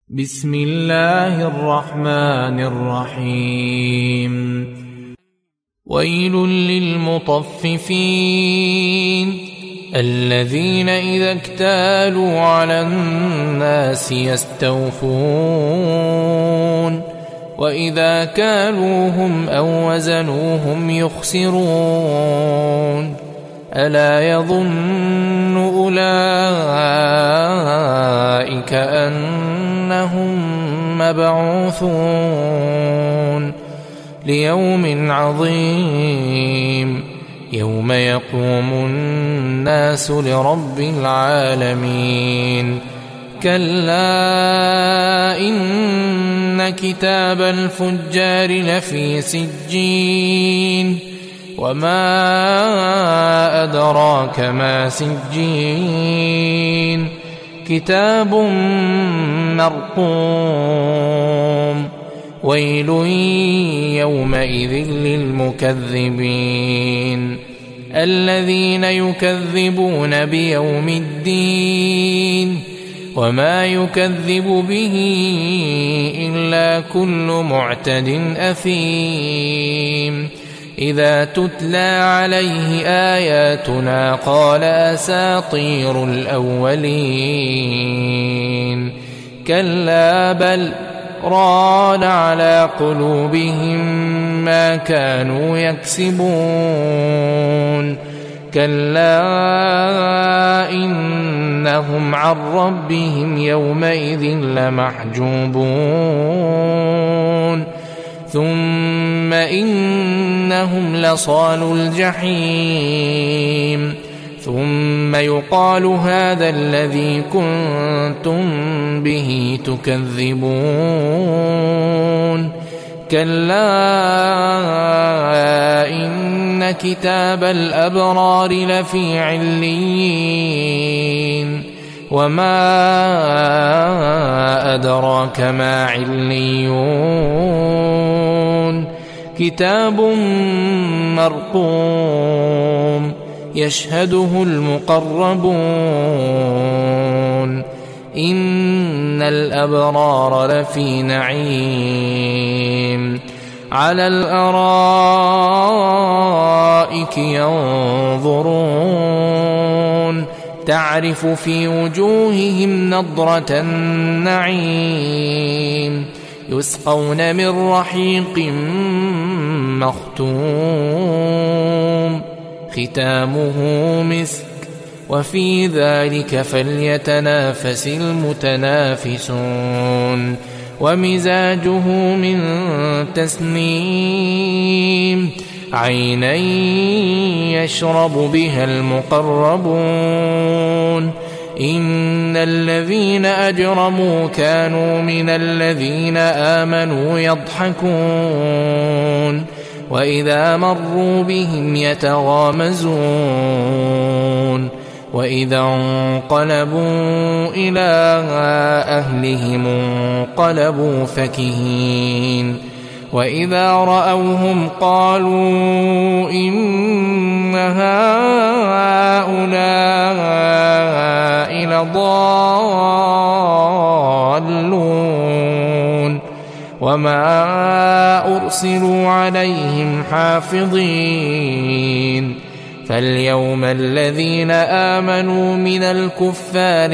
بسم الله الرحمن الرحيم ويل للمطففين الذين إذا اكتالوا على الناس يستوفون وإذا كالوهم أو وزنوهم يخسرون ألا يظن أولئك أنهم مبعوثون ليوم عظيم يوم يقوم الناس لرب العالمين كلا إن كتاب الفجار لفي سجين وما أدراك ما سجين كتاب مرقوم ويل يومئذ للمكذبين الذين يكذبون بيوم الدين وما يكذب به إلا كل معتد أثيم إذا تتلى عليه آياتنا قال أساطير الأولين كلا بل ران على قلوبهم ما كانوا يكسبون كلا إنهم عن ربهم يومئذ لمحجوبون ثم إنهم لصالو الجحيم ثم يقال هذا الذي كنتم به تكذبون كلا إن كتاب الأبرار لفي عليين وما أدراك ما عليون كتاب مرقوم يشهده المقربون إن الأبرار لفي نعيم على الأرائك ينظرون تعرف في وجوههم نضرة النعيم يسقون من رحيق مختوم ختامه مسك وفي ذلك فليتنافس المتنافسون ومزاجه من تسنيم عينا يشرب بها المقربون إن الذين أجرموا كانوا من الذين آمنوا يضحكون وإذا مروا بهم يتغامزون وإذا انقلبوا إلى أهلهم انقلبوا فكهين وإذا رأوهم قالوا إن هؤلاء لضالون وما أرسلوا عليهم حافظين فاليوم الذين آمنوا من الكفار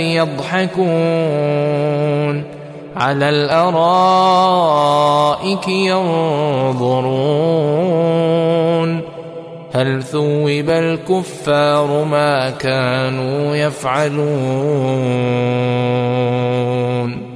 يضحكون على الأرائك ينظرون هل ثوب الكفار ما كانوا يفعلون